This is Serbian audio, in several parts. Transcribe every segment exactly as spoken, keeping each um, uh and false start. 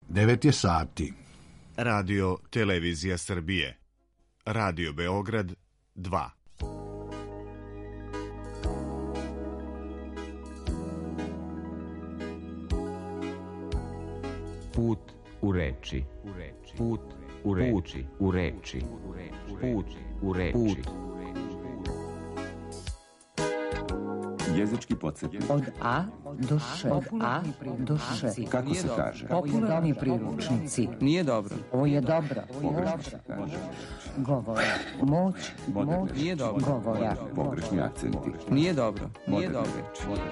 devet je sati. Radio Televizija Srbije. Radio Beograd dva. Put u reči. Put u reči. U reči. Put u reči. Jezički podsjetnik. Od A do Š. Od A do Š. Kako se kaže? Popularni priručnici. Nije dobro. Ovo je dobro. Pogrešno se kaže. Govor. Moć. Moć. Nije dobro. Govora. Pogrešni akcenti. Nije dobro. Nije Moderna dobro. reč.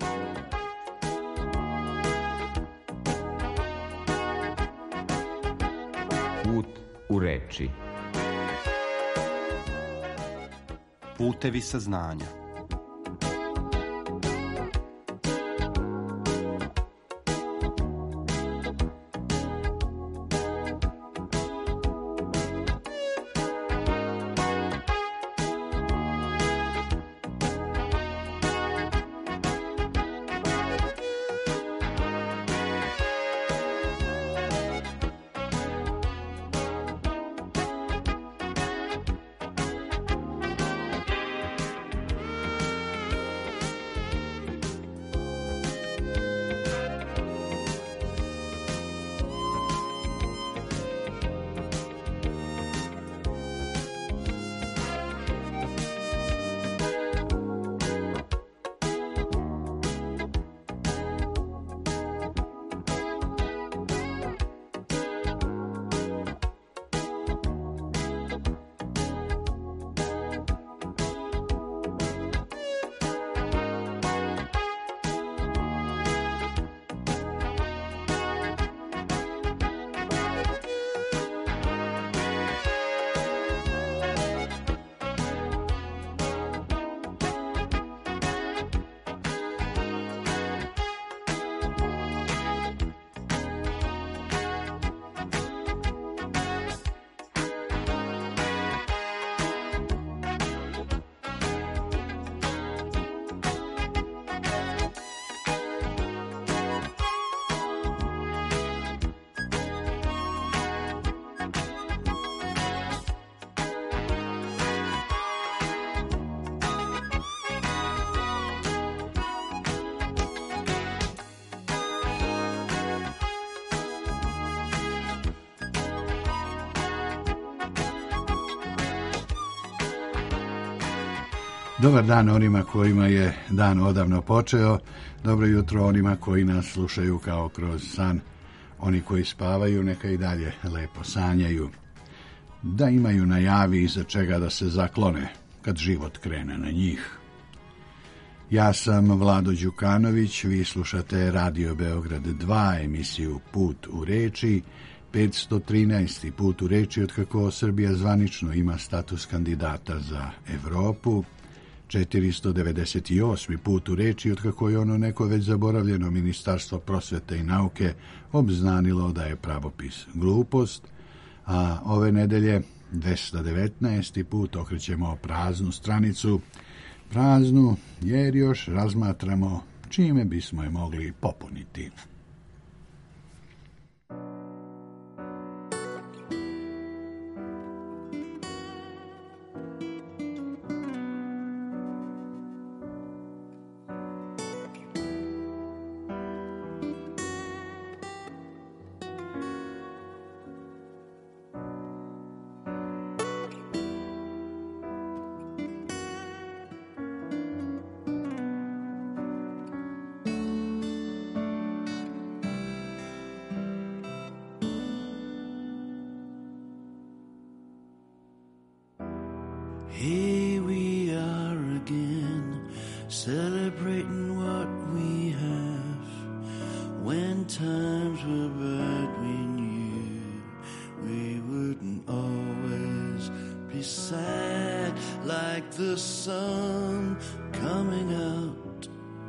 Put u reči. Putevi saznanja. Dobar dan onima kojima je dan odavno počeo, dobro jutro onima koji nas slušaju kao kroz san, oni koji spavaju neka i dalje lepo sanjaju, da imaju najavi iza čega da se zaklone kad život krene na njih. Ja sam Vlado Đukanović, vi slušate Radio Beograd dva, emisiju Put u reči, petsto trinaesti put u reči otkako Srbija zvanično ima status kandidata za Evropu, četiristo devedeset osmi put u reči otkako je ono neko već zaboravljeno Ministarstvo prosvete i nauke obznanilo da je pravopis glupost, a ove nedelje dvesta devetnaesti put okrećemo praznu stranicu, praznu jer još razmatramo čime bismo je mogli popuniti. Here we are again, celebrating what we have. When times were bad, we knew we wouldn't always be sad, like the sun coming out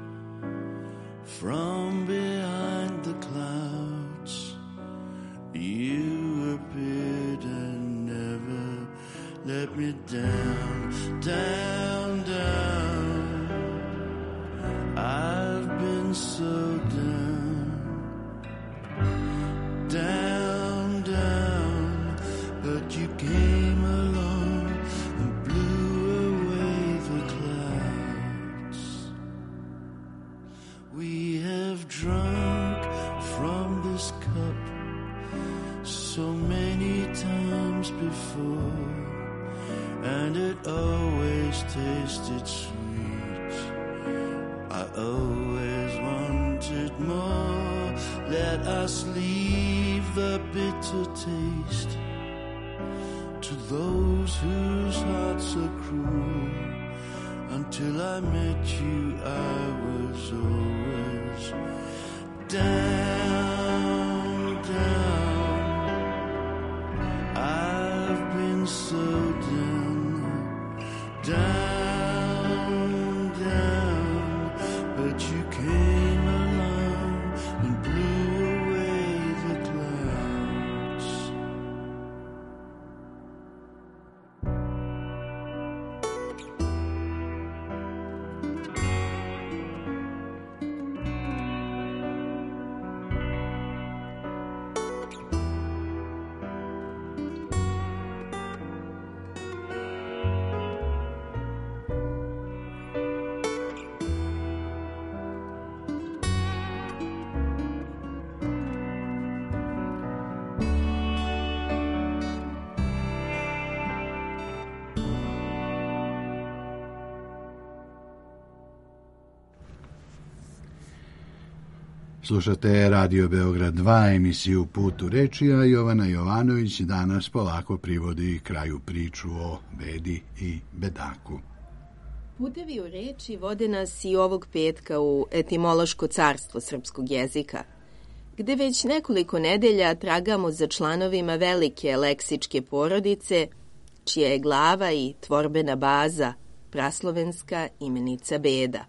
from behind the clouds. You appeared and never let me down, down, down. I've been so down, down. so many times before, and it always tasted sweet. I always wanted more. Let us leave the bitter taste to those whose hearts are cruel. Until I met you, I was always down, down. I've been so down, down, down. But you came along and blew away the clouds. Slušate Radio Beograd dva, emisiju Put u reči, a Jovana Jovanović danas polako privodi kraju priču o bedi i bedaku. Putevi u reči vode nas i ovog petka u etimološko carstvo srpskog jezika, gde već nekoliko nedelja tragamo za članovima velike leksičke porodice, čija je glava i tvorbena baza praslovenska imenica beda.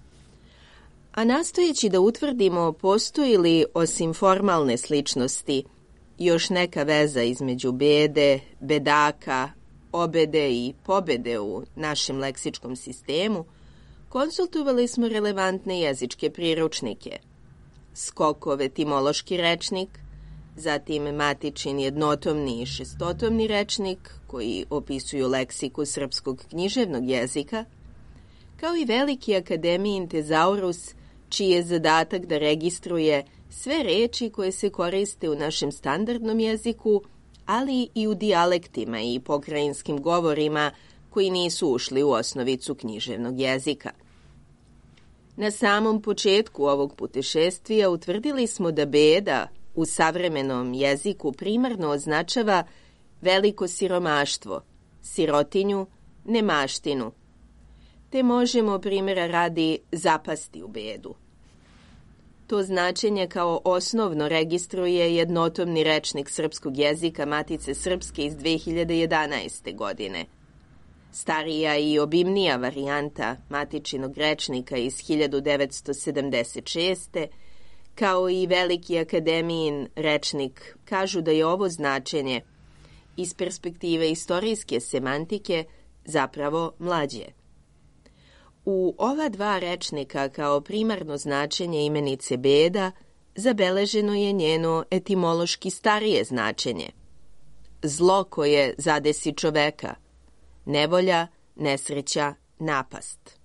A nastojeći da utvrdimo postoji li, osim formalne sličnosti, još neka veza između bede, bedaka, obede i pobede u našem leksičkom sistemu, konsultovali smo relevantne jezičke priručnike. Skokov etimološki rečnik, zatim matičin jednotomni i šestotomni rečnik, koji opisuju leksiku srpskog književnog jezika, kao i veliki akademijin tezaurus, čiji je zadatak da registruje sve reči koje se koriste u našem standardnom jeziku, ali i u dijalektima i pokrajinskim govorima koji nisu ušli u osnovicu književnog jezika. Na samom početku ovog putešestvija utvrdili smo da beda u savremenom jeziku primarno označava veliko siromaštvo, sirotinju, nemaštinu, te možemo primjera radi zapasti u bedu. To značenje kao osnovno registruje jednotomni rečnik srpskog jezika Matice Srpske iz dve hiljade jedanaeste. godine. Starija i obimnija varijanta matičinog rečnika iz hiljadu devetsto sedamdeset šeste. kao i veliki akademijin rečnik kažu da je ovo značenje iz perspektive istorijske semantike zapravo mlađe. U ova dva rečnika kao primarno značenje imenice beda zabeleženo je njeno etimološki starije značenje. Zlo koje zadesi čoveka, nevolja, nesreća, napast.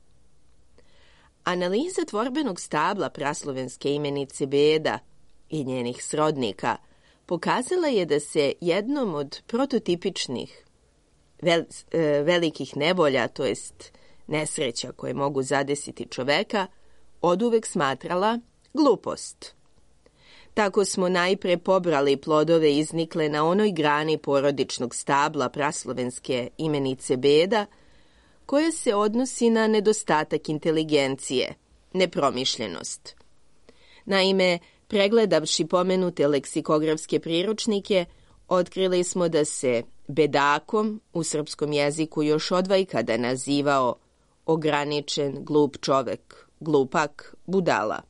Analiza tvorbenog stabla praslovenske imenice beda i njenih srodnika pokazala je da se jednom od prototipičnih vel, velikih nevolja, to jest nesreća koje mogu zadesiti čoveka, oduvek smatrala glupost. Tako smo najpre pobrali plodove iznikle na onoj grani porodičnog stabla praslovenske imenice beda, koja se odnosi na nedostatak inteligencije, nepromišljenost. Naime, pregledavši pomenute leksikografske priručnike, otkrili smo da se bedakom u srpskom jeziku još odvajkada nazivao ograničen, glup čovek, glupak, budala.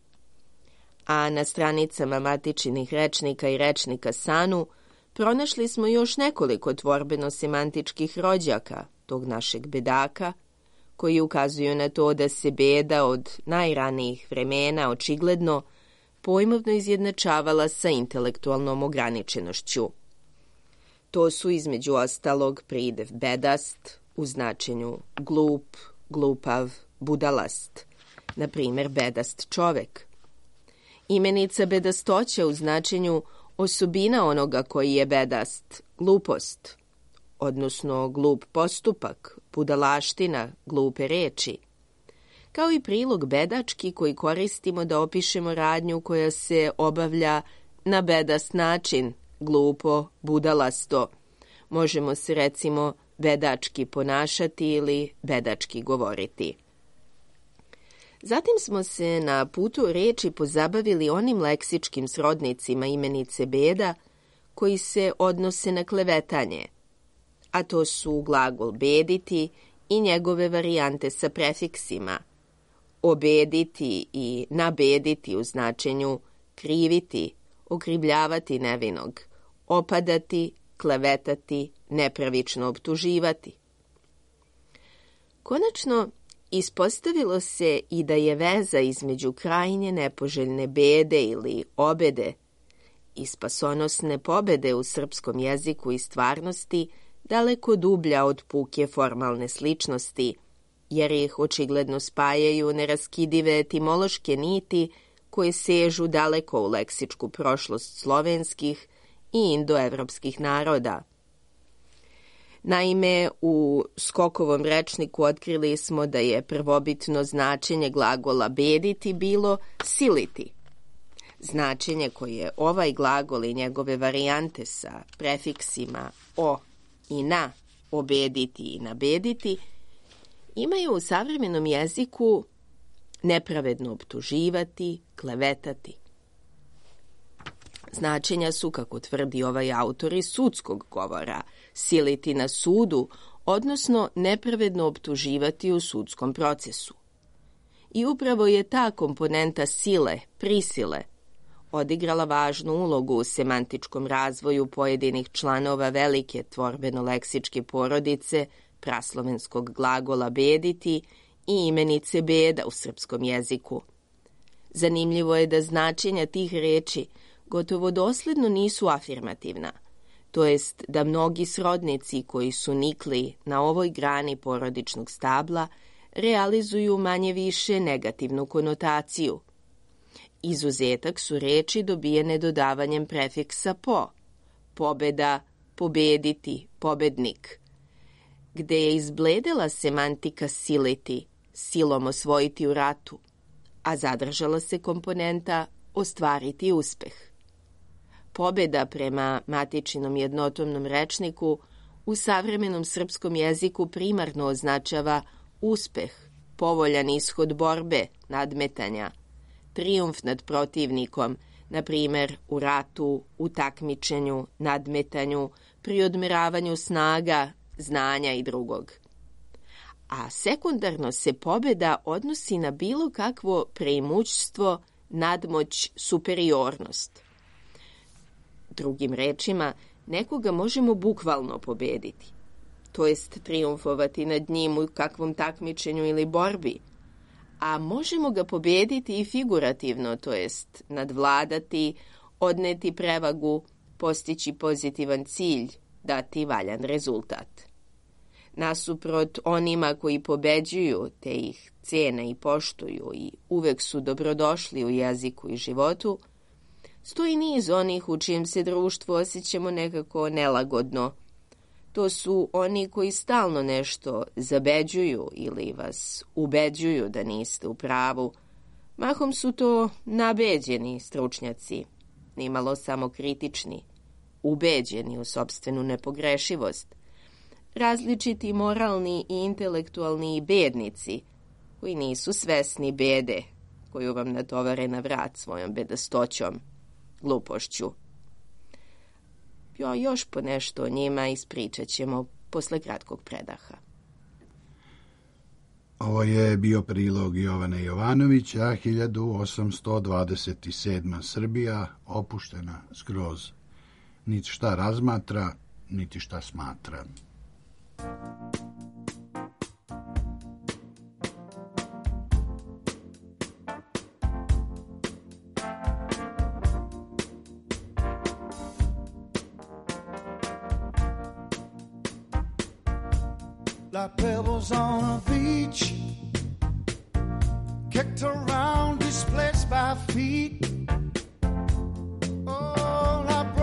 A na stranicama matičinih rečnika i rečnika Sanu pronašli smo još nekoliko tvorbeno-semantičkih rođaka tog našeg bedaka, koji ukazuju na to da se beda od najranijih vremena očigledno pojmovno izjednačavala sa intelektualnom ograničenošću. To su između ostalog pridev bedast u značenju glup, glupav, budalast, na primjer bedast čovek. Imenica bedastoća u značenju Osobina onoga koji je bedast, glupost, odnosno glup postupak, budalaština, glupe reči, kao i prilog bedački koji koristimo da opišemo radnju koja se obavlja na bedast način, glupo, budalasto. Možemo se recimo bedački ponašati ili bedački govoriti. Zatim smo se na putu reči pozabavili onim leksičkim srodnicima imenice beda koji se odnose na klevetanje, a to su glagol bediti i njegove varijante sa prefiksima, obediti i nabediti u značenju kriviti, okrivljavati nevinog, opadati, klevetati, nepravično optuživati. Konačno, ispostavilo se i da je veza između krajnje nepoželjne bede ili obede i spasonosne pobede u srpskom jeziku i stvarnosti daleko dublja od puke formalne sličnosti, jer ih očigledno spajaju neraskidive etimološke niti koje sežu daleko u leksičku prošlost slovenskih i indoevropskih naroda. Naime, u Skokovom rečniku otkrili smo da je prvobitno značenje glagola bediti bilo siliti. Značenje koje ovaj glagol i njegove varijante sa prefiksima o i na, obediti i nabediti, imaju u savremenom jeziku nepravedno optuživati, klevetati. Značenja su, kako tvrdi ovaj autor iz sudskog govora, siliti na sudu, odnosno nepravedno optuživati u sudskom procesu. I upravo je ta komponenta sile, prisile, odigrala važnu ulogu u semantičkom razvoju pojedinih članova velike tvorbeno-leksičke porodice praslovenskog glagola bediti i imenice beda u srpskom jeziku. Zanimljivo je da značenja tih reči gotovo dosledno nisu afirmativna, to jest da mnogi srodnici koji su nikli na ovoj grani porodičnog stabla realizuju manje više negativnu konotaciju. Izuzetak su reči dobijene dodavanjem prefiksa po, pobeda, pobediti, pobednik, gde je izbledela semantika siliti, silom osvojiti u ratu, a zadržala se komponenta ostvariti uspeh. Pobeda prema matičinom jednotomnom rečniku u savremenom srpskom jeziku primarno označava uspeh, povoljan ishod borbe, nadmetanja, trijumf nad protivnikom, na primjer u ratu, u takmičenju, nadmetanju, pri odmeravanju snaga, znanja i drugog. A sekundarno se pobeda odnosi na bilo kakvo preimućstvo, nadmoć, superiornost. Drugim rečima, nekoga možemo bukvalno pobediti, to jest trijumfovati nad njim u kakvom takmičenju ili borbi, a možemo ga pobediti i figurativno, to jest nadvladati, odneti prevagu, postići pozitivan cilj, dati valjan rezultat. Nasuprot onima koji pobeđuju, te ih cene i poštuju i uvek su dobrodošli u jeziku i životu, stoji niz onih u čijem se društvu osjećamo nekako nelagodno. To su oni koji stalno nešto zabeđuju ili vas ubeđuju da niste u pravu. Mahom su to nabeđeni stručnjaci, nimalo samo kritični, ubeđeni u sopstvenu nepogrešivost, različiti moralni i intelektualni bednici koji nisu svesni bede koju vam natovare na vrat svojom bedastoćom, glupošću. Jo, još po nešto o njima ispričat ćemo posle kratkog predaha. Ovo je bio prilog Jovane Jovanovića, hiljadu osamsto dvadeset sedma. Srbija, opuštena skroz. Niti šta razmatra, niti šta smatra. Like pebbles on a beach, kicked around, displaced by feet. Oh, like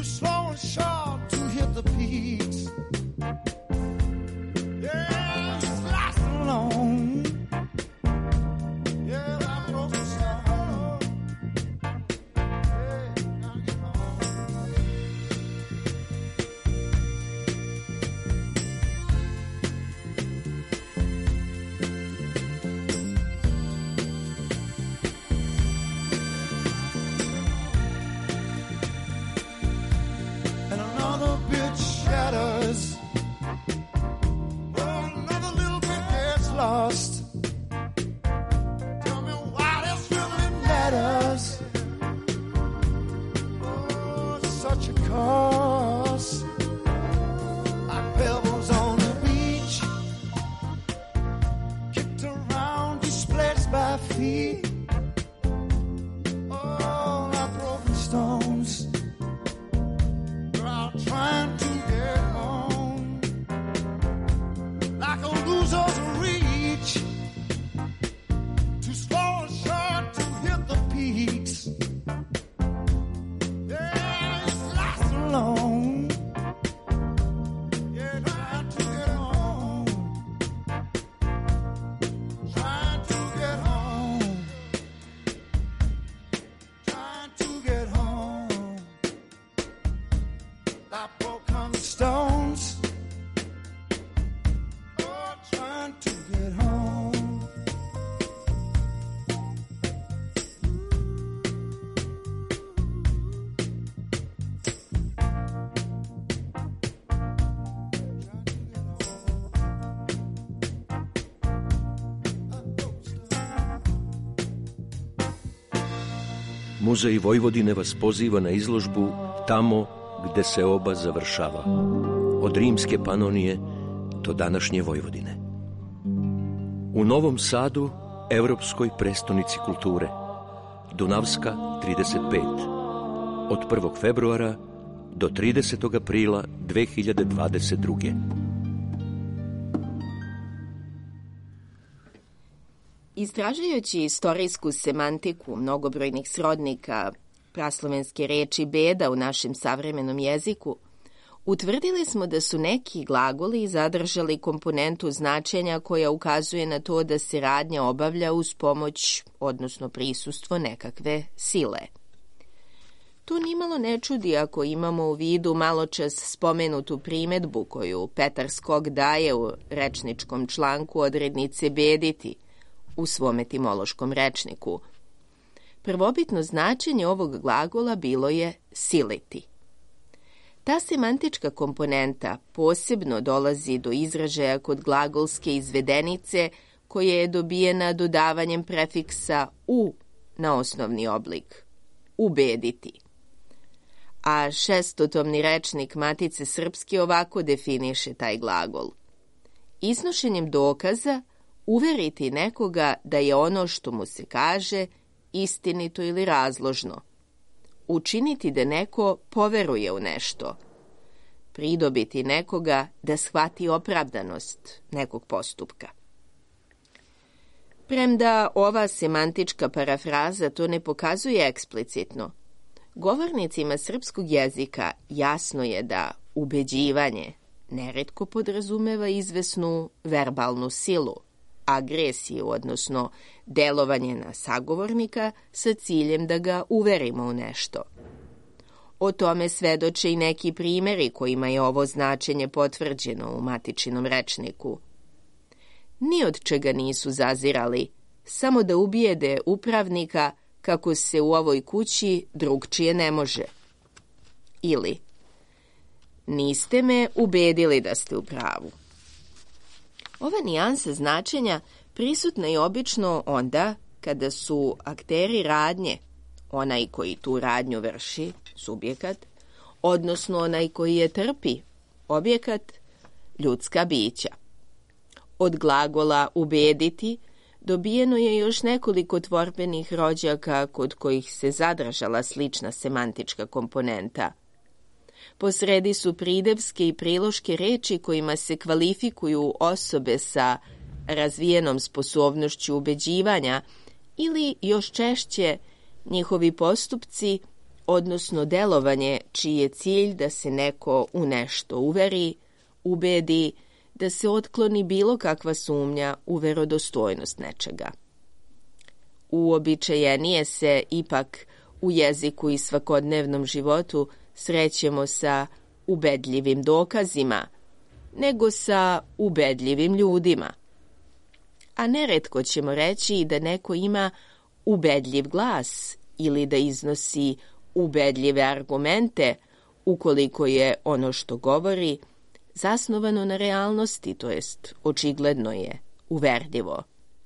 slow and sharp to hit the peaks. Yeah, it's lost alone. Yeah, that broken stone. Yeah, gotta get home. And another bit shatters. Oh, another little bit gets lost. Tell me why this really matters. Oh, it's such a cost. Like pebbles on the beach, kicked around, displaced by feet. Oh, like broken stones. We're out trying to get home. Like a loser's reach, too slow and short to hit the peaks. Yeah, it's lost alone. Yeah, trying to get home. Trying to get home. Trying to get home. Like broken stones. Oh, trying to get home. Muzej Vojvodine vas poziva na izložbu Tamo gde se oba završava, od rimske Panonije do današnje Vojvodine. U Novom Sadu, evropskoj prestonici kulture, Dunavska trideset pet, od prvog februara do tridesetog aprila dve hiljade dvadeset druge. Istražujući istorijsku semantiku mnogobrojnih srodnika praslovenske reči beda u našem savremenom jeziku, utvrdili smo da su neki glagoli zadržali komponentu značenja koja ukazuje na to da se radnja obavlja uz pomoć, odnosno prisustvo nekakve sile. Tu nimalo ne čudi ako imamo u vidu maločas spomenutu primetbu koju Petar Skok daje u rečničkom članku odrednice bediti u svom etimološkom rečniku. Prvobitno značenje ovog glagola bilo je siliti. Ta semantička komponenta posebno dolazi do izražaja kod glagolske izvedenice koja je dobijena dodavanjem prefiksa u na osnovni oblik, ubediti. A šestotomni rečnik Matice Srpske ovako definiše taj glagol. Iznošenjem dokaza uveriti nekoga da je ono što mu se kaže istinito ili razložno. Učiniti da neko poveruje u nešto. Pridobiti nekoga da shvati opravdanost nekog postupka. Premda ova semantička parafraza to ne pokazuje eksplicitno, govornicima srpskog jezika jasno je da ubeđivanje neretko podrazumeva izvesnu verbalnu silu, agresiju, odnosno delovanje na sagovornika sa ciljem da ga uverimo u nešto. O tome svedoče i neki primjeri kojima je ovo značenje potvrđeno u matičinom rečniku. Ni od čega nisu zazirali, samo da ubijede upravnika kako se u ovoj kući drugčije ne može. Ili, niste me ubedili da ste u pravu. Ova nijansa značenja prisutna je obično onda kada su akteri radnje, onaj koji tu radnju vrši, subjekat, odnosno onaj koji je trpi, objekat, ljudska bića. Od glagola ubediti dobijeno je još nekoliko tvorbenih rođaka kod kojih se zadržala slična semantička komponenta. Posredi su pridevske i priloške reči kojima se kvalifikuju osobe sa razvijenom sposobnošću ubeđivanja ili još češće njihovi postupci odnosno delovanje čiji je cilj da se neko u nešto uveri, ubedi, da se otkloni bilo kakva sumnja u verodostojnost nečega. Uobičajenije se ipak u jeziku i svakodnevnom životu srećemo sa ubedljivim dokazima, nego sa ubedljivim ljudima. A neretko ćemo reći da neko ima ubedljiv glas ili da iznosi ubedljive argumente ukoliko je ono što govori zasnovano na realnosti, to jest očigledno je, uverljivo.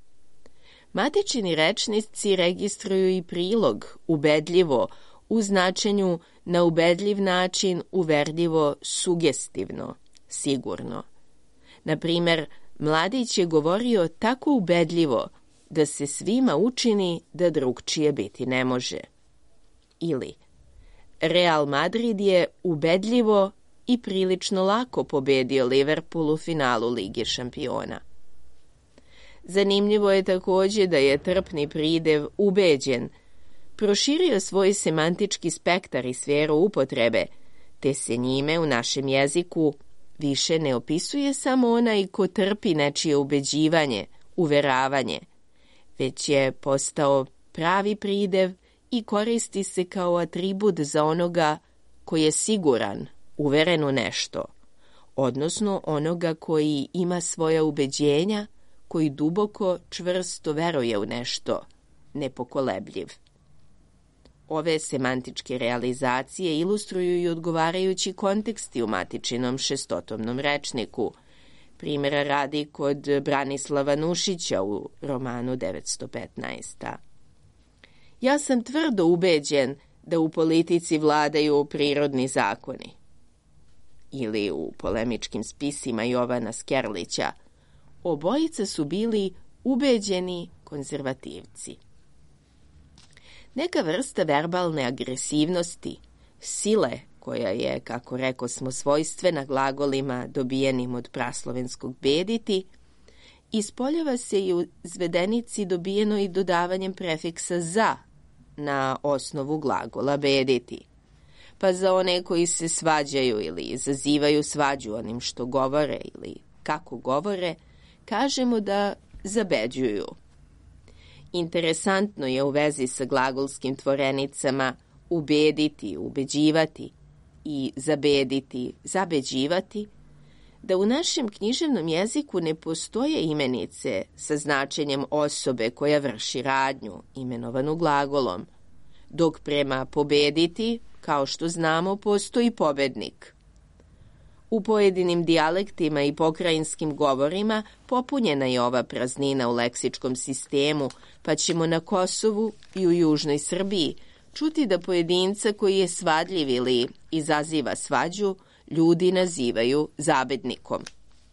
Matični rečnici registruju i prilog ubedljivo u značenju na ubedljiv način, uverljivo, sugestivno, sigurno. Na primer, mladić je govorio tako ubedljivo da se svima učini da drugčije biti ne može. Ili, Real Madrid je ubedljivo i prilično lako pobedio Liverpool u finalu Lige šampiona. Zanimljivo je također da je trpni pridev ubeđen proširio svoj semantički spektar i sferu upotrebe, te se njime u našem jeziku više ne opisuje samo onaj ko trpi nečije ubeđivanje, uveravanje, već je postao pravi pridev i koristi se kao atribut za onoga koji je siguran, uveren u nešto, odnosno onoga koji ima svoja ubeđenja, koji duboko, čvrsto veruje u nešto, nepokolebljiv. Ove semantičke realizacije ilustruju i odgovarajući konteksti u matičinom šestotomnom rečniku, primjera radi kod Branislava Nušića u romanu devetsto petnaest. Ja sam tvrdo ubeđen da u politici vladaju prirodni zakoni. Ili u polemičkim spisima Jovana Skerlića, obojica su bili ubeđeni konzervativci. Neka vrsta verbalne agresivnosti, sile koja je, kako reko smo, svojstvena glagolima dobijenim od praslovenskog bediti, ispoljava se i u zvedenici dobijeno i dodavanjem prefiksa za na osnovu glagola bediti. Pa za one koji se svađaju ili izazivaju svađu onim što govore ili kako govore, kažemo da zabeđuju. Interesantno je u vezi sa glagolskim tvorenicama ubediti, ubeđivati i zabediti, zabeđivati, da u našem književnom jeziku ne postoje imenice sa značenjem osobe koja vrši radnju, imenovanu glagolom, dok prema pobediti, kao što znamo, postoji pobednik. U pojedinim dijalektima i pokrajinskim govorima popunjena je ova praznina u leksičkom sistemu, pa ćemo na Kosovu i u južnoj Srbiji čuti da pojedinca koji je svadljiv ili izaziva svađu, ljudi nazivaju zabednikom.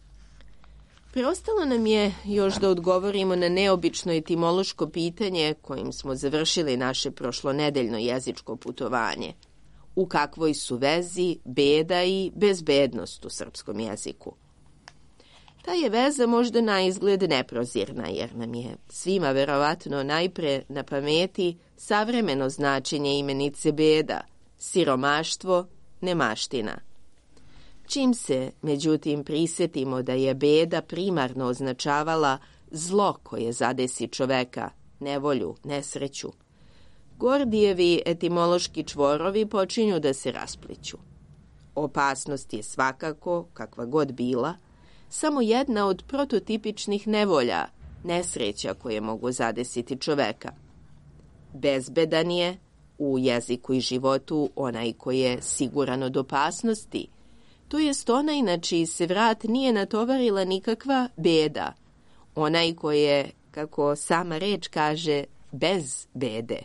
Preostalo nam je još da odgovorimo na neobično etimološko pitanje kojim smo završili naše prošlonedeljno jezičko putovanje. U kakvoj su vezi beda i bezbednost u srpskom jeziku? Ta je veza možda na izgled neprozirna, jer nam je svima verovatno najpre na pameti savremeno značenje imenice beda, siromaštvo, nemaština. Čim se, međutim, prisetimo da je beda primarno označavala zlo koje zadesi čoveka, nevolju, nesreću, Gordijevi etimološki čvorovi počinju da se raspliću. Opasnost je svakako, kakva god bila, samo jedna od prototipičnih nevolja, nesreća koje mogu zadesiti čoveka. Bezbedan je, u jeziku i životu, onaj koji je siguran od opasnosti, to jest onaj na čiji se vrat nije natovarila nikakva beda, onaj koji je, kako sama reč kaže, bez bede.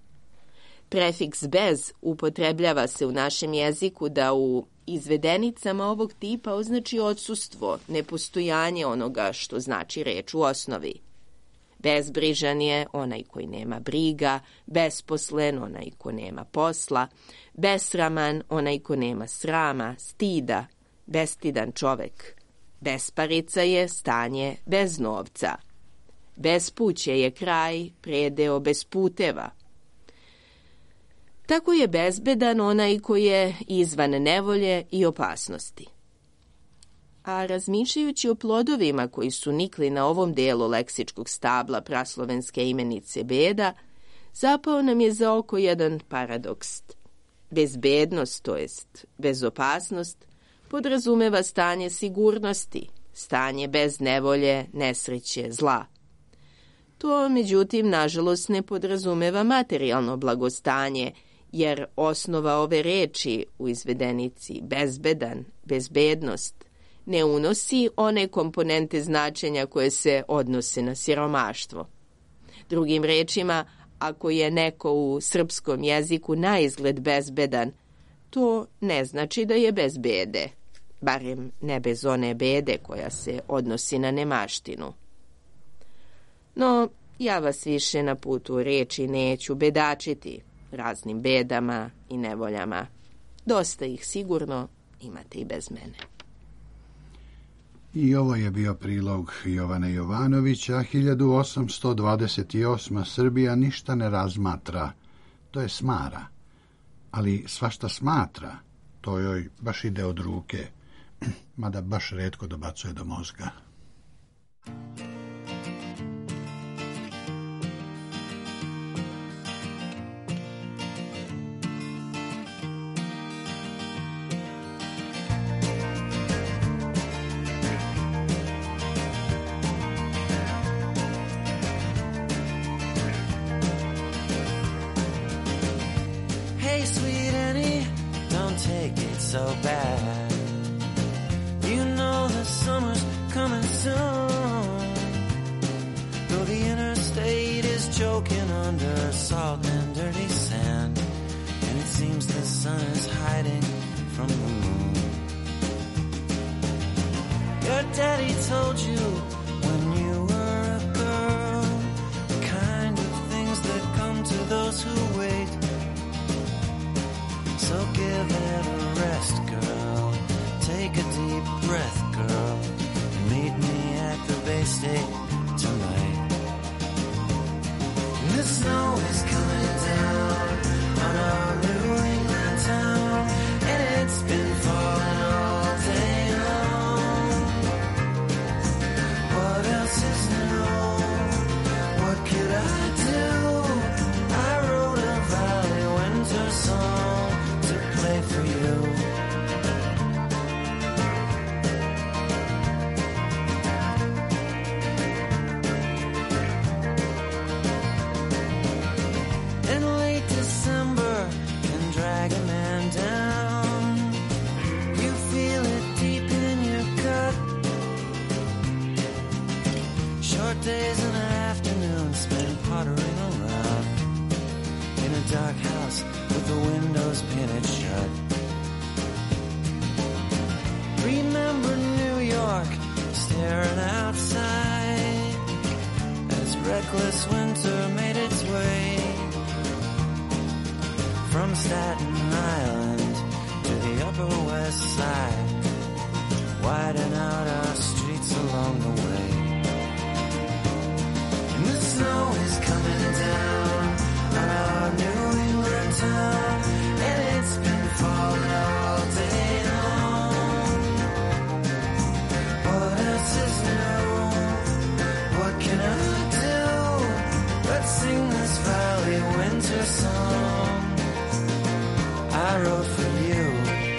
Prefiks bez upotrebljava se u našem jeziku da u izvedenicama ovog tipa označi odsustvo, nepostojanje onoga što znači reč u osnovi. Bezbrižan je onaj koji nema briga, besposlen onaj ko nema posla, besraman onaj ko nema srama, stida, bestidan čovek. Besparica je stanje bez novca. Bespuće je kraj, predeo bez puteva. Tako je bezbedan onaj koji je izvan nevolje i opasnosti. A razmišljajući o plodovima koji su nikli na ovom delu leksičkog stabla praslovenske imenice beda, zapao nam je za oko jedan paradoks. Bezbednost, to jest bezopasnost, podrazumeva stanje sigurnosti, stanje bez nevolje, nesreće, zla. To, međutim, nažalost ne podrazumeva materijalno blagostanje, jer osnova ove reči u izvedenici bezbedan, bezbednost, ne unosi one komponente značenja koje se odnose na siromaštvo. Drugim rečima, ako je neko u srpskom jeziku naizgled bezbedan, to ne znači da je bez bede, barem ne bez one bede koja se odnosi na nemaštinu. No, ja vas više na putu reči neću bedačiti raznim bedama i nevoljama. Dosta ih sigurno imate i bez mene. I ovo je bio prilog Jovana Jovanovića. hiljadu osamsto dvadeset osma. Srbija ništa ne razmatra, to je smara. Ali svašta smatra, to joj baš ide od ruke, mada baš retko dobacuje do mozga. So bad, you know the summer's coming soon. Though the interstate is choking under salt and dirty sand, and it seems the sun is hiding from the moon. Your daddy told you when you were a girl the kind of things that come to those who wait. So give it a rest, girl. Take a deep breath, girl. And meet me at the Bay State tonight. And the snow is coming down on our New England town, and it's been falling all day long. What else is new? What could I do? I wrote a Valley Winter song for you. In late December can drag a man down. You feel it deep in your gut. Short days and afternoons spent pottering around in a dark house with the windows painted shut. Remember New York staring outside as reckless winter made its way from Staten Island to the Upper West Side, widen out our streets along the way. And the snow is coming down on our New England town, and it's been falling all day long. What else is new? What can I do? Let's sing this Valley Winter song I wrote for you.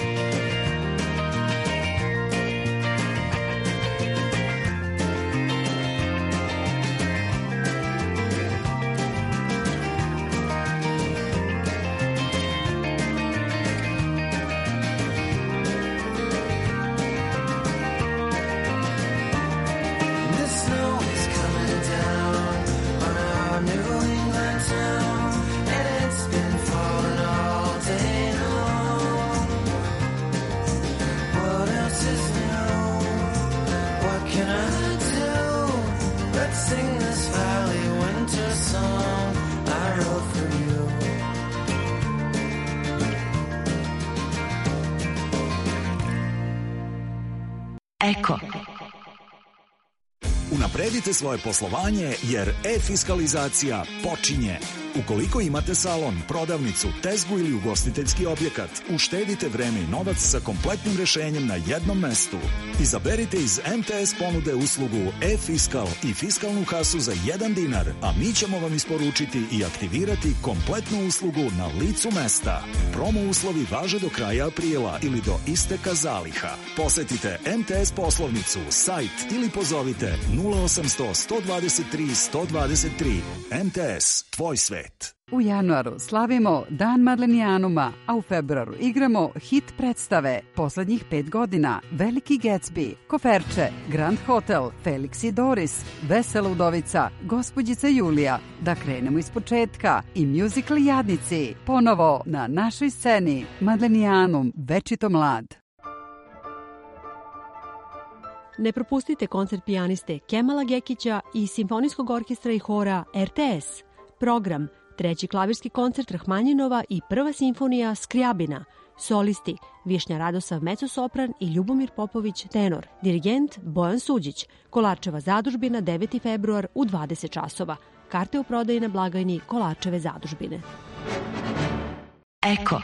Eko. Unapredite svoje poslovanje jer e-fiskalizacija počinje. Ukoliko imate salon, prodavnicu, tezgu ili ugostiteljski objekat, uštedite vreme i novac sa kompletnim rešenjem na jednom mestu. Izaberite iz M T S ponude uslugu e-fiskal i fiskalnu kasu za jedan dinar, a mi ćemo vam isporučiti i aktivirati kompletnu uslugu na licu mesta. Promo uslovi važe do kraja aprila ili do isteka zaliha. Posetite M T S poslovnicu, sajt ili pozovite nula osamsto, sto dvadeset tri, sto dvadeset tri. M T S, tvoj svet. U januaru slavimo Dan Madlenijanuma, a u februaru igramo hit predstave poslednjih pet godina, Veliki Gatsby, Koferče, Grand Hotel, Felix i Doris, Vesela udovica, Gospođica Julija, Da krenemo iz početka i musical Jadnici, ponovo na našoj sceni, Madlenijanum, večito mlad. Ne propustite koncert pijaniste Kemala Gekića i Simfonijskog orkestra i hora R T S. Program: treći klavirski koncert Rahmanjinova i prva simfonija Skrijabina. Solisti: Višnja Radosav mecosopran i Ljubomir Popović tenor. Dirigent: Bojan Suđić. Kolarčeva zadužbina, deveti februar u dvadeset časova. Karte u prodaji na blagajni Kolarčeve zadužbine. Eko.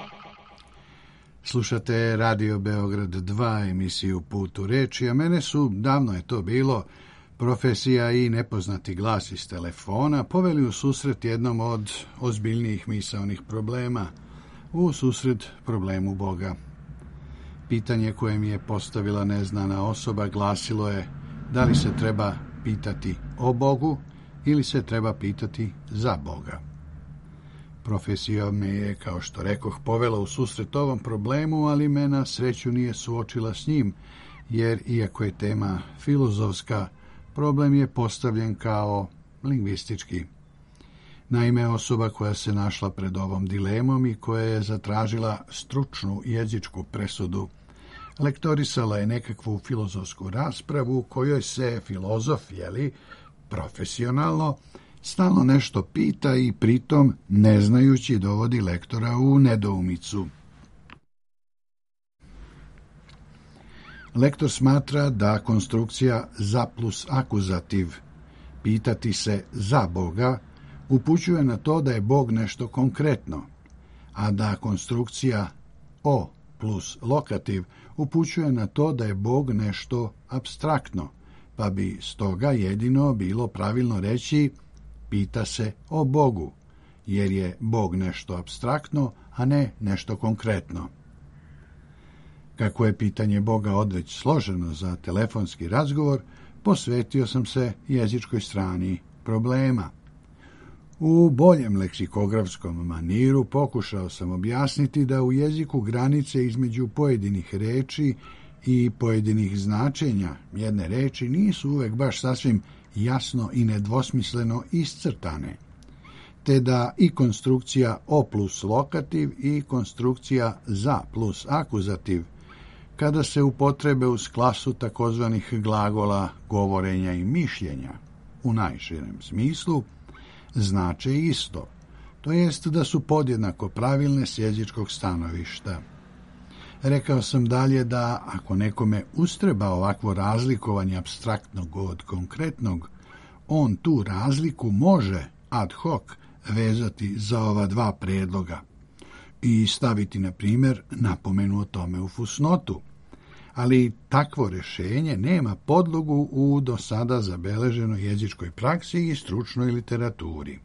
Slušate Radio Beograd dva, emisiju Put u reči, a mene su, davno je to bilo, profesija i nepoznati glas iz telefona poveli u susret jednom od ozbiljnijih misaonih problema, u susret problemu Boga. Pitanje koje mi je postavila neznana osoba glasilo je da li se treba pitati o Bogu ili se treba pitati za Boga. Profesija me je, kao što rekoh, povela u susret ovom problemu, ali me na sreću nije suočila s njim, jer iako je tema filozofska, problem je postavljen kao lingvistički. Naime, osoba koja se našla pred ovom dilemom i koja je zatražila stručnu jezičku presudu, lektorisala je nekakvu filozofsku raspravu u kojoj se filozof, jeli, profesionalno, stalno nešto pita i pritom, ne znajući, dovodi lektora u nedoumicu. Lektor smatra da konstrukcija za plus akuzativ, pitati se za Boga, upućuje na to da je Bog nešto konkretno, a da konstrukcija o plus lokativ upućuje na to da je Bog nešto apstraktno, pa bi stoga jedino bilo pravilno reći pita se o Bogu, jer je Bog nešto apstraktno, a ne nešto konkretno. Kako je pitanje Boga odveć složeno za telefonski razgovor, posvetio sam se jezičkoj strani problema. U boljem leksikografskom maniru pokušao sam objasniti da u jeziku granice između pojedinih reči i pojedinih značenja jedne reči nisu uvek baš sasvim jasno i nedvosmisleno iscrtane, te da i konstrukcija o plus lokativ i konstrukcija za plus akuzativ, kada se upotrebe uz klasu takozvanih glagola govorenja i mišljenja, u najširem smislu, znače isto, to jest da su podjednako pravilne s jezičkog stanovišta. Rekao sam dalje da ako nekome ustreba ovakvo razlikovanje apstraktnog od konkretnog, on tu razliku može ad hoc vezati za ova dva predloga i staviti, na primjer, napomenu o tome u fusnotu. Ali takvo rješenje nema podlogu u do sada zabeleženoj jezičkoj praksi i stručnoj literaturi.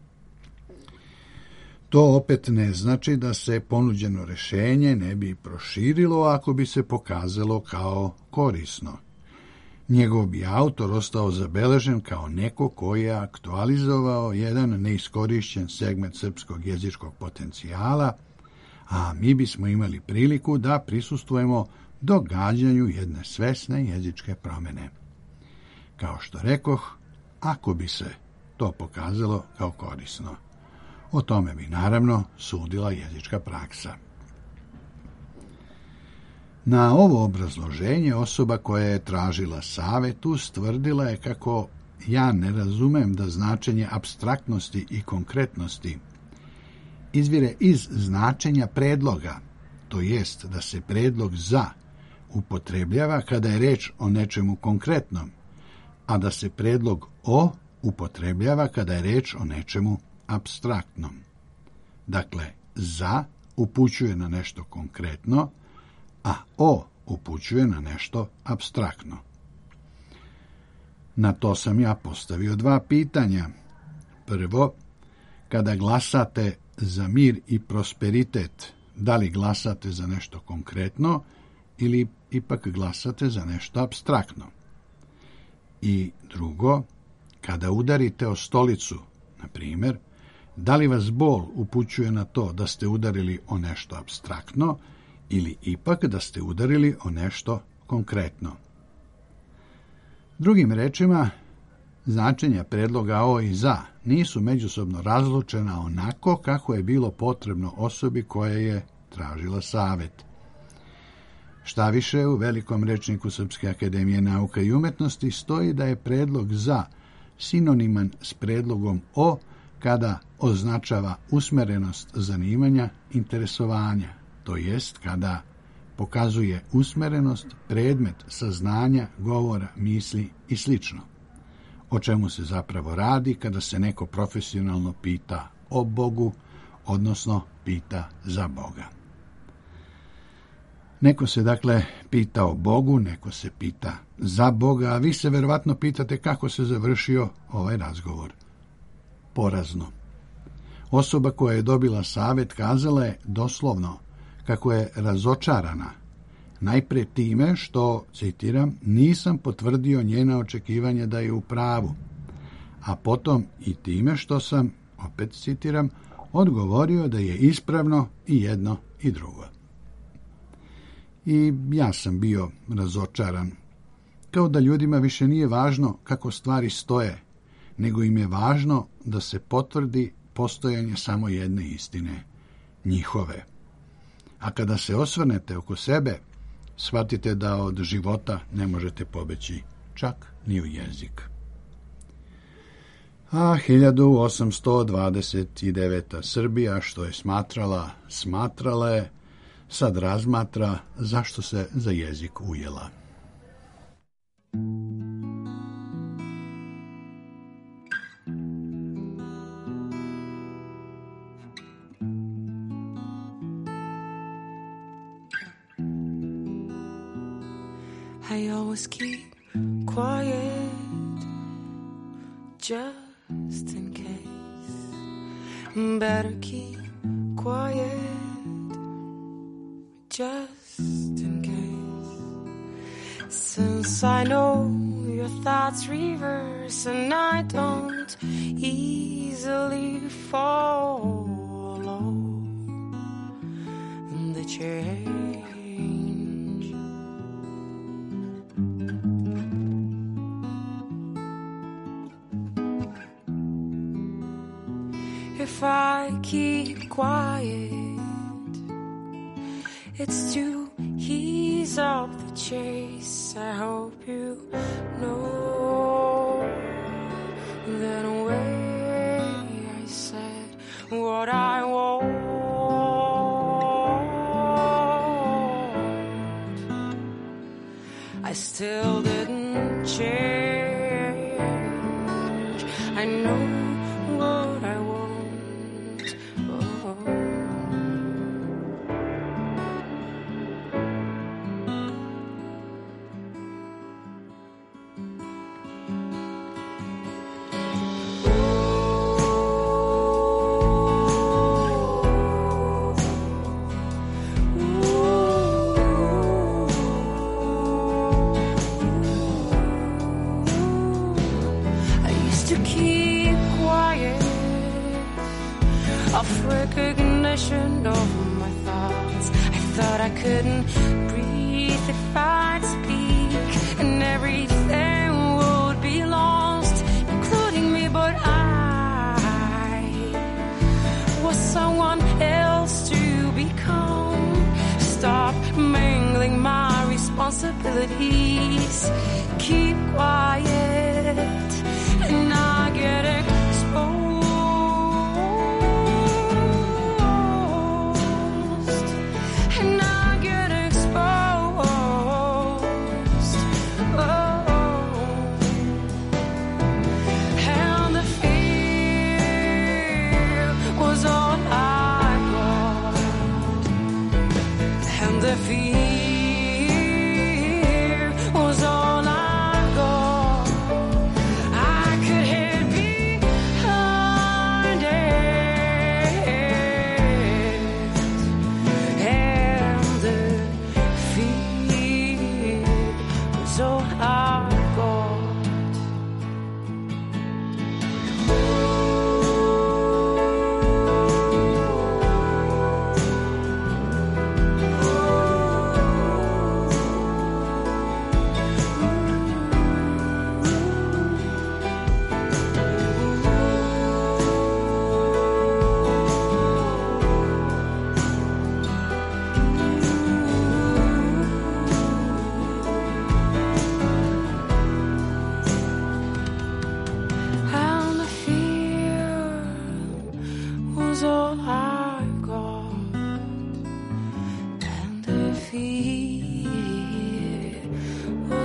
To opet ne znači da se ponuđeno rješenje ne bi proširilo ako bi se pokazalo kao korisno. Njegov bi autor ostao zabeležen kao neko koji je aktualizovao jedan neiskorišćen segment srpskog jezičkog potencijala, a mi bismo imali priliku da prisustvujemo događanju jedne svesne jezičke promjene. Kao što rekoh, ako bi se to pokazalo kao korisno. O tome bi naravno sudila jezička praksa. Na ovo obrazloženje osoba koja je tražila savet ustvrdila je kako ja ne razumem da značenje apstraktnosti i konkretnosti izvire iz značenja predloga, to jest da se predlog za upotrebljava kada je reč o nečemu konkretnom, a da se predlog o upotrebljava kada je reč o nečemu apstraktnom. Dakle, za upućuje na nešto konkretno, a o upućuje na nešto apstraktno. Na to sam ja postavio dva pitanja. Prvo, kada glasate za mir i prosperitet, da li glasate za nešto konkretno ili ipak glasate za nešto apstraktno? I drugo, kada udarite o stolicu, na primjer, da li vas bol upućuje na to da ste udarili o nešto apstraktno ili ipak da ste udarili o nešto konkretno? Drugim rečima, značenja predloga o i za nisu međusobno razlučena onako kako je bilo potrebno osobi koja je tražila savet. Šta više, u velikom rečniku Srpske akademije nauka i umetnosti stoji da je predlog za sinoniman s predlogom o kada označava usmerenost zanimanja, interesovanja, to jest kada pokazuje usmerenost, predmet, saznanja, govora, misli i sl. O čemu se zapravo radi kada se neko profesionalno pita o Bogu, odnosno pita za Boga. Neko se dakle pita o Bogu, neko se pita za Boga, a vi se verovatno pitate kako se završio ovaj razgovor. Porazno. Osoba koja je dobila savet kazala je doslovno kako je razočarana, najpre time što, citiram, nisam potvrdio njena očekivanja da je u pravu, a potom i time što sam, opet citiram, odgovorio da je ispravno i jedno i drugo. I ja sam bio razočaran, kao da ljudima više nije važno kako stvari stoje, nego im je važno da se potvrdi postojanje samo jedne istine, njihove. A kada se osvrnete oko sebe, shvatite da od života ne možete pobeći čak ni u jezik. A hiljadu osamsto dvadeset deveta. Srbija, što je smatrala, smatrala je, sad razmatra zašto se za jezik ujela. I always keep quiet just in case. Better keep quiet just in case. Since I know your thoughts reverse and I don't easily follow the change. If I keep quiet, it's to ease up the chase. I hope you know that way I said what I want. I still didn't change. I know what I want. Recognition of my thoughts. I thought I couldn't breathe if I'd speak, and everything would be lost, including me. But I was someone else to become. Stop mangling my responsibilities. Keep quiet, and I get exposed. Fear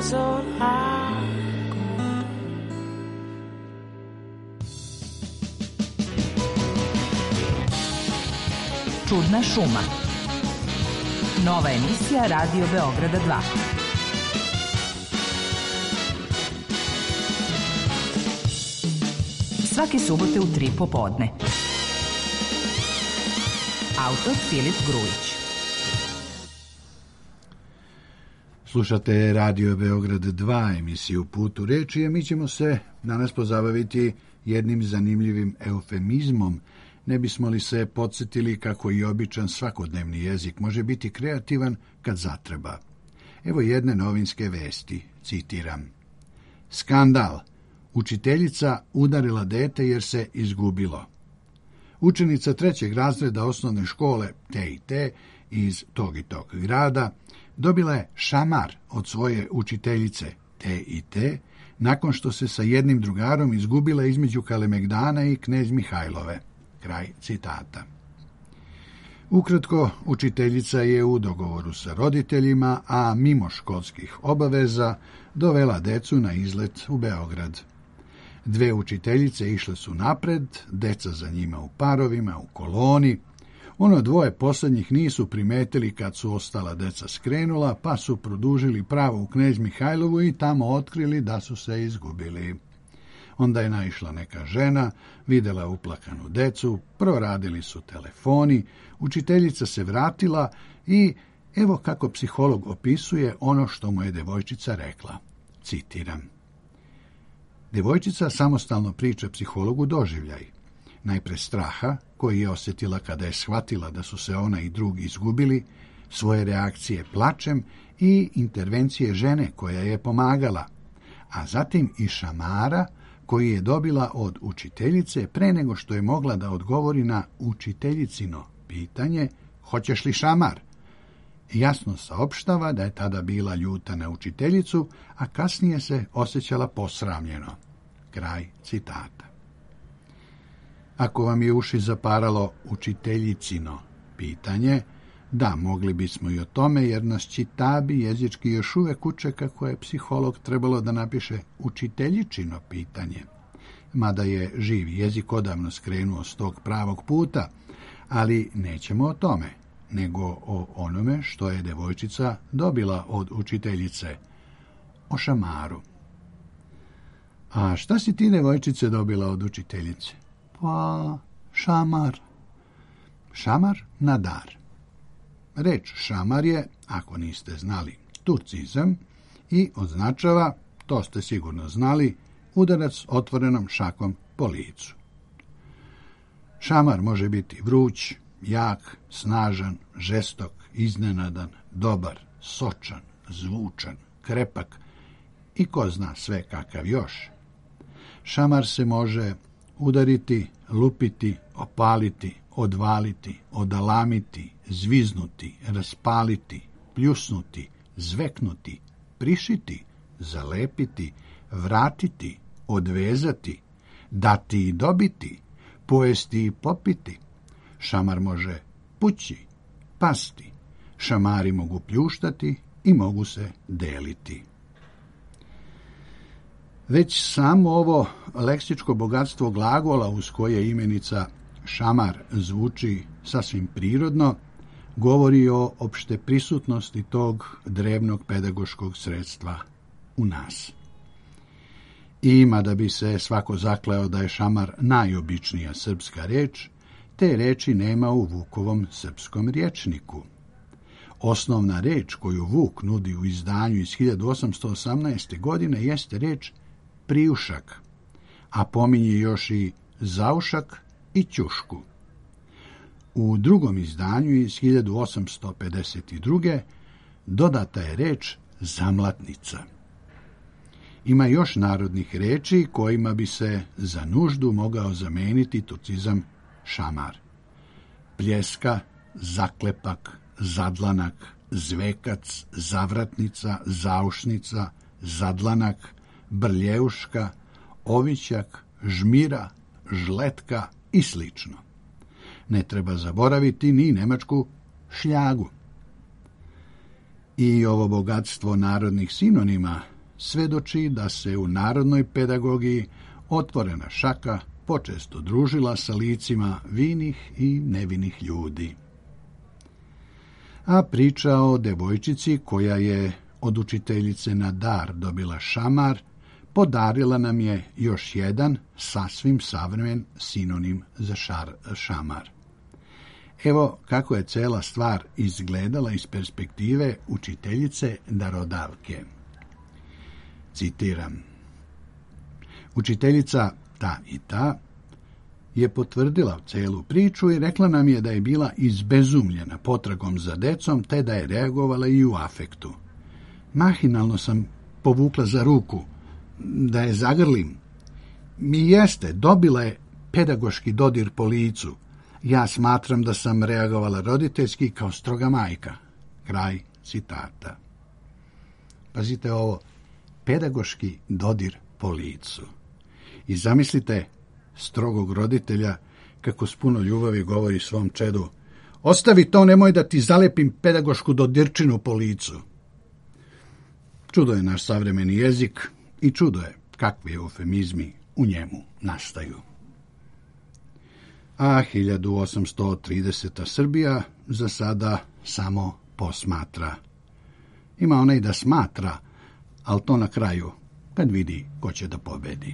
old heart. Čudna šuma. Nova emisija Radio Beograda dva. Svake subote u tri popodne. Autor Filip Grujić. Slušate Radio Beograd dva, emisiju Put u reči, a mi ćemo se danas pozabaviti jednim zanimljivim eufemizmom. Ne bismo li se podsjetili kako i običan svakodnevni jezik može biti kreativan kad zatreba. Evo jedne novinske vesti, citiram. Skandal. Učiteljica udarila dete jer se izgubilo. Učenica trećeg razreda osnovne škole te i te iz tog i tog grada dobila je šamar od svoje učiteljice te i te nakon što se sa jednim drugarom izgubila između Kalemegdana i Knez Mihajlove. Kraj citata. Ukratko, učiteljica je u dogovoru sa roditeljima, a mimo školskih obaveza, dovela decu na izlet u Beograd. Dve učiteljice išle su napred, deca za njima u parovima, u koloni. Ono dvoje posljednjih nisu primetili kad su ostala deca skrenula, pa su produžili pravo u Knez Mihajlovu i tamo otkrili da su se izgubili. Onda je naišla neka žena, videla uplakanu decu, proradili su telefoni, učiteljica se vratila i evo kako psiholog opisuje ono što mu je devojčica rekla. Citiram. Devojčica samostalno priča psihologu doživljaj. Najpre straha, koji je osjetila kada je shvatila da su se ona i drugi izgubili, svoje reakcije plačem i intervencije žene koja je pomagala, a zatim i šamara koji je dobila od učiteljice pre nego što je mogla da odgovori na učiteljicino pitanje hoćeš li šamar? Jasno saopštava da je tada bila ljuta na učiteljicu, a kasnije se osjećala posramljeno. Kraj citata. Ako vam je uši zaparalo učiteljicino pitanje, da, mogli bismo i o tome, jer nas čitabi jezički još uvek uče kako je psiholog trebalo da napiše učiteljičino pitanje, mada je živ jezik odavno skrenuo s tog pravog puta, ali nećemo o tome, nego o onome što je devojčica dobila od učiteljice, o šamaru. A šta si ti, devojčice, dobila od učiteljice? Pa, šamar. Šamar na dar. Reč šamar je, ako niste znali, turcizam i označava, to ste sigurno znali, udarac otvorenom šakom po licu. Šamar može biti vruć, jak, snažan, žestok, iznenadan, dobar, sočan, zvučan, krepak i ko zna sve kakav još. Šamar se može udariti, lupiti, opaliti, odvaliti, odalamiti, zviznuti, raspaliti, pljusnuti, zveknuti, prišiti, zalepiti, vratiti, odvezati, dati i dobiti, pojesti i popiti. Šamar može pući, pasti, šamari mogu pljuštati i mogu se deliti. Već samo ovo leksičko bogatstvo glagola uz koje imenica šamar zvuči sasvim prirodno, govori o opšte prisutnosti tog drevnog pedagoškog sredstva u nas. Ima da bi se svako zakleo da je šamar najobičnija srpska reč, te reči nema u Vukovom srpskom rječniku. Osnovna reč koju Vuk nudi u izdanju iz hiljadu osamsto osamnaeste. godine jeste reč prijušak, a pominje još i zaušak i ćušku. U drugom izdanju iz hiljadu osamsto pedeset druge. dodata je reč zamlatnica. Ima još narodnih reči kojima bi se za nuždu mogao zameniti turcizam šamar. Pljeska, zaklepak, zadlanak, zvekac, zavratnica, zaušnica, zadlanak, brljeuška, ovićak, žmira, žletka i slično. Ne treba zaboraviti ni nemačku šljagu. I ovo bogatstvo narodnih sinonima svedoči da se u narodnoj pedagogiji otvorena šaka počesto družila sa licima vinih i nevinih ljudi. A priča o devojčici koja je od učiteljice na dar dobila šamar, podarila nam je još jedan sasvim savremen sinonim za šar, šamar. Evo kako je cela stvar izgledala iz perspektive učiteljice darodavke. Citiram. Učiteljica ta i ta je potvrdila celu priču i rekla nam je da je bila izbezumljena potragom za decom, te da je reagovala i u afektu. Mahinalno sam povukla za ruku da je zagrlim. Mi jeste, dobila je pedagoški dodir po licu. Ja smatram da sam reagovala roditeljski kao stroga majka. Kraj citata. Pazite ovo, pedagoški dodir po licu. I zamislite strogog roditelja kako s puno ljubavi govori svom čedu: ostavi to, nemoj da ti zalepim pedagošku dodirčinu po licu. Čudo je naš savremeni jezik i čudo je kakvi eufemizmi u njemu nastaju. A hiljadu osamsto trideseta. Srbija za sada samo posmatra. Ima onaj da smatra, ali to na kraju, kad vidi ko će da pobedi.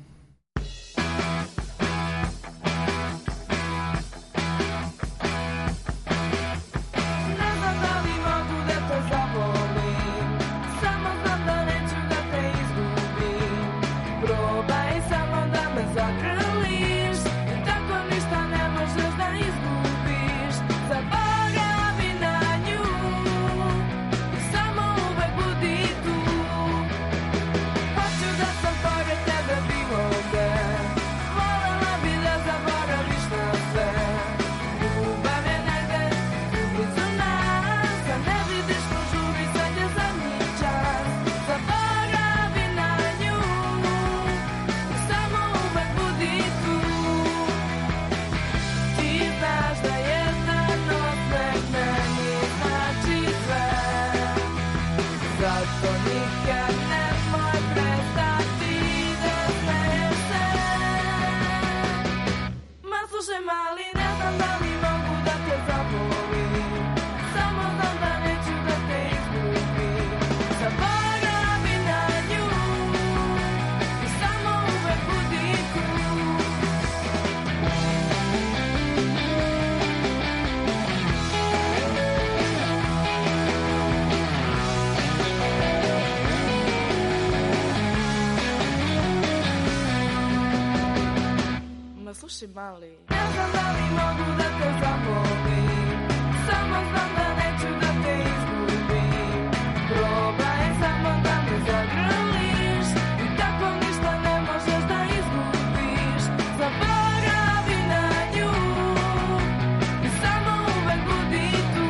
Slušaj mali, ne znam da li mogu da te zamolim, samo znam da neću da te izgubim. Probaj samo da me zagrliš i tako ništa ne možeš da izgubiš. Zaboravi na nju i samo uvek budi tu.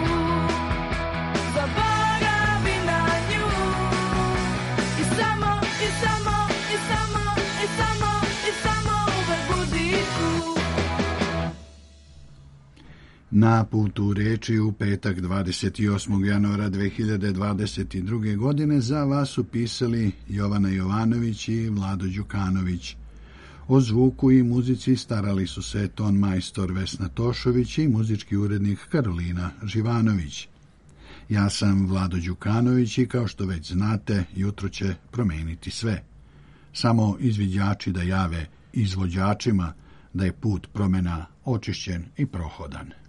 Zaboravi na nju i samo, i samo, i samo, i samo, i samo uvek budi tu. Na putu reči u petak dvadeset osmog januara dve hiljade dvadeset druge. godine za vas su pisali Jovana Jovanović i Vlado Đukanović. O zvuku i muzici starali su se ton majstor Vesna Tošović i muzički urednik Karolina Živanović. Ja sam Vlado Đukanović i kao što već znate, jutro će promeniti sve. Samo izviđači da jave izvođačima da je put promjena očišćen i prohodan.